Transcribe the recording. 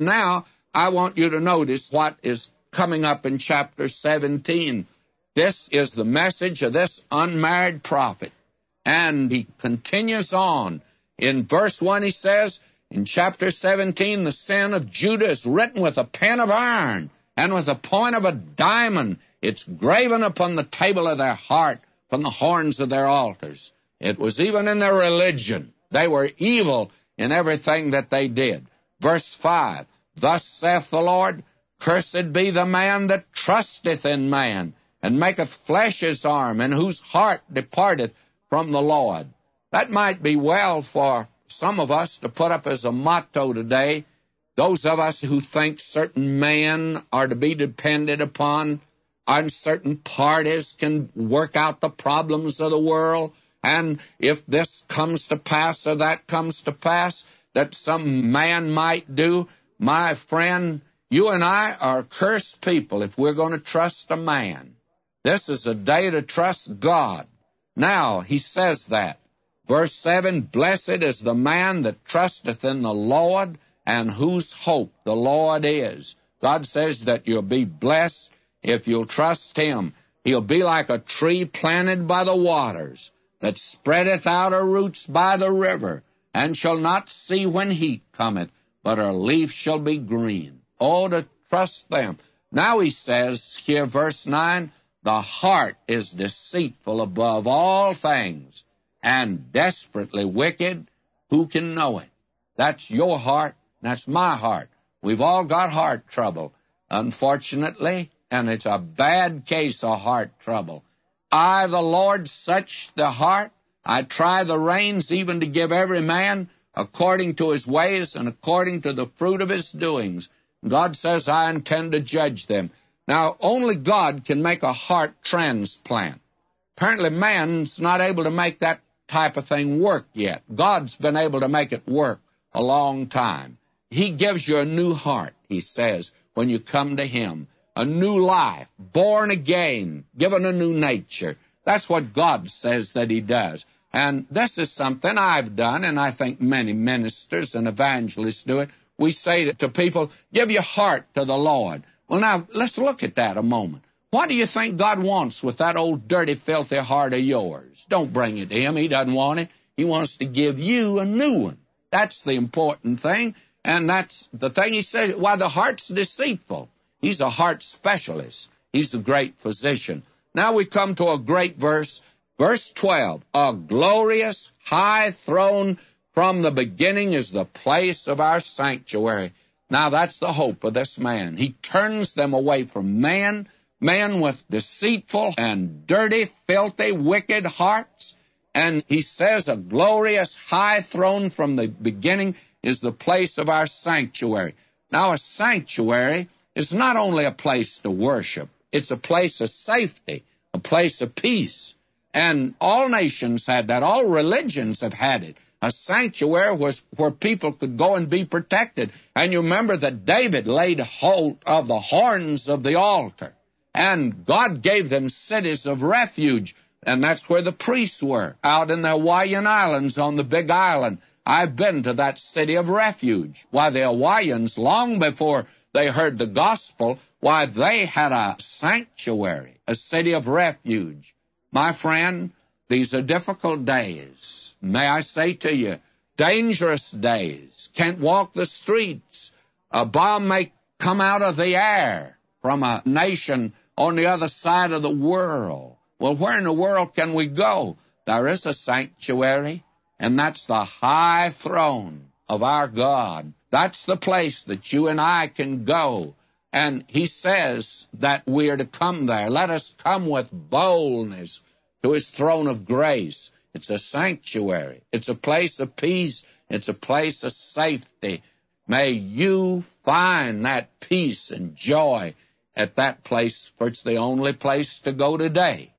Now, I want you to notice what is coming up in chapter 17. This is the message of this unmarried prophet. And he continues on. In verse 1 he says, in chapter 17, the sin of Judah is written with a pen of iron and with the point of a diamond. It's graven upon the table of their heart from the horns of their altars. It was even in their religion. They were evil in everything that they did. Verse 5, thus saith the Lord, cursed be the man that trusteth in man, and maketh flesh his arm, and whose heart departeth from the Lord. That might be well for some of us to put up as a motto today. Those of us who think certain men are to be depended upon, and certain parties can work out the problems of the world, and if this comes to pass or that comes to pass, that some man might do. My friend, you and I are cursed people if we're going to trust a man. This is a day to trust God. Now, he says that. Verse 7, blessed is the man that trusteth in the Lord, and whose hope the Lord is. God says that you'll be blessed if you'll trust him. He'll be like a tree planted by the waters, that spreadeth out her roots by the river, and shall not see when heat cometh, but her leaf shall be green. Oh, to trust them. Now he says here, verse 9, the heart is deceitful above all things, and desperately wicked. Who can know it? That's your heart. That's my heart. We've all got heart trouble, unfortunately, and it's a bad case of heart trouble. I, the Lord, search the heart. I try the reins, even to give every man according to his ways and according to the fruit of his doings. God says, I intend to judge them. Now, only God can make a heart transplant. Apparently, man's not able to make that type of thing work yet. God's been able to make it work a long time. He gives you a new heart, he says, when you come to him. A new life, born again, given a new nature. That's what God says that he does. And this is something I've done, and I think many ministers and evangelists do it. We say to people, give your heart to the Lord. Well, now, let's look at that a moment. What do you think God wants with that old dirty, filthy heart of yours? Don't bring it to him. He doesn't want it. He wants to give you a new one. That's the important thing, and that's the thing he says. Why, the heart's deceitful. He's a heart specialist. He's the great physician. Now we come to a great verse, verse 12. A glorious high throne from the beginning is the place of our sanctuary. Now that's the hope of this man. He turns them away from man with deceitful and dirty, filthy, wicked hearts. And he says a glorious high throne from the beginning is the place of our sanctuary. Now a sanctuary is not only a place to worship, it's a place of safety, a place of peace. And all nations had that. All religions have had it. A sanctuary was where people could go and be protected. And you remember that David laid hold of the horns of the altar. And God gave them cities of refuge. And that's where the priests were, out in the Hawaiian Islands on the Big Island. I've been to that city of refuge. Why, the Hawaiians, long before they heard the gospel, why, they had a sanctuary, a city of refuge. My friend, these are difficult days. May I say to you, dangerous days. Can't walk the streets. A bomb may come out of the air from a nation on the other side of the world. Well, where in the world can we go? There is a sanctuary, and that's the high throne of our God. That's the place that you and I can go. And he says that we are to come there. Let us come with boldness to his throne of grace. It's a sanctuary. It's a place of peace. It's a place of safety. May you find that peace and joy at that place, for it's the only place to go today.